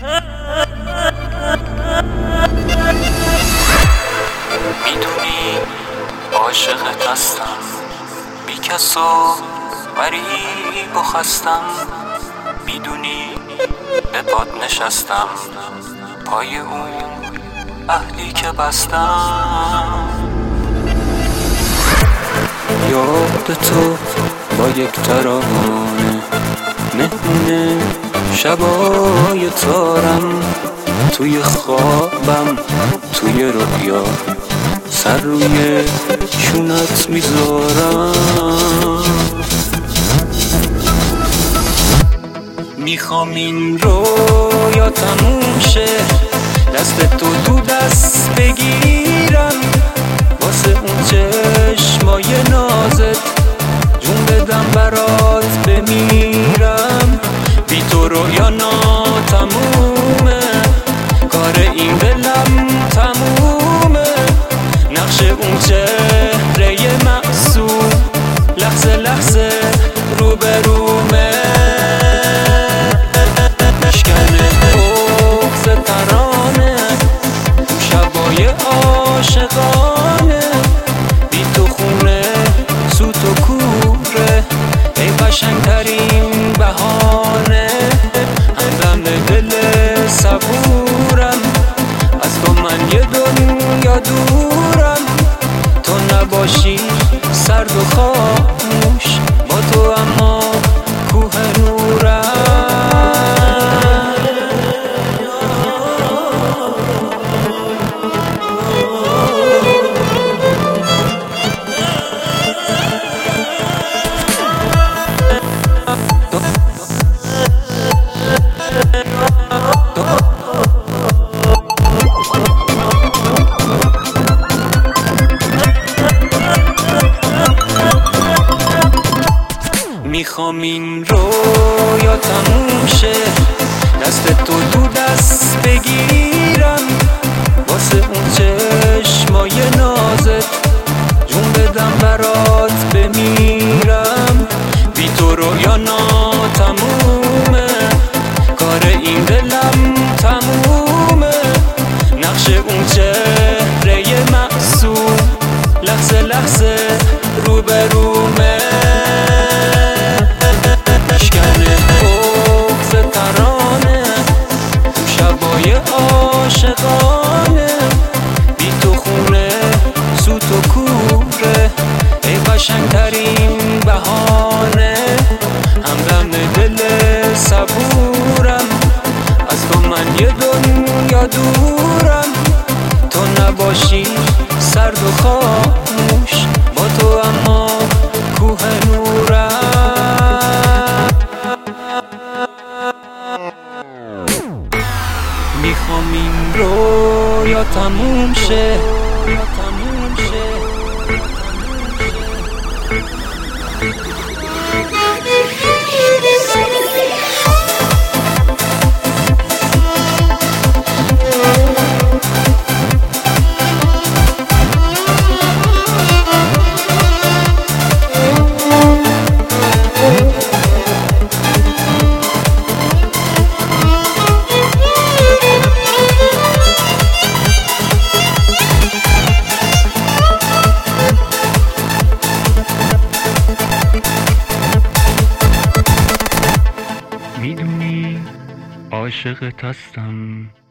میدونی عاشقت هستم، بی کس و غریب و خستم. میدونی به پات نشستم، پای اون اهلی که بستم. یاد تو با یک ترانه مهمونه شبای تارم، توی خوابم توی رویا سر روی شونت میذارم. میخوام این رویا تموم شه، دست تو دست بگیرم، واسه اون چشمای نازت جون بدم برات بمیرم. بی تو رویا ناتمومه، کار این دلم تمومه، نقش اون چهره معصوم لحظه لحظه روبرومه. مشکنه بغض ترانه تو شبای عاشقانه، بی تو خونه سوت و کوره، ای قشنگترین بهانه. همدم دل صبورم، از تو من یه دنیا دورم، تو نباشی سرد و خاموش، با تو اما کوه نورم. میخوام این رویا تموم شه، دست تو دست بگیرم، واسه اون چشمای نازت جون بدم برات بمیرم. بی تو رویا ناتمومه، کار این دلم تمومه، نقش اون چهره معصوم لحظه لحظه روبرومه. عاشقانه بی تو خونه سوت و کوره، ای قشنگترین بهانه. همدم دل صبورم، از تو من یه دنیا دورم، تو نباشی سرد و خاموش، با تو اما کوه نورم. میخوام این رویا تموم شه، میدونی عاشقت هستم.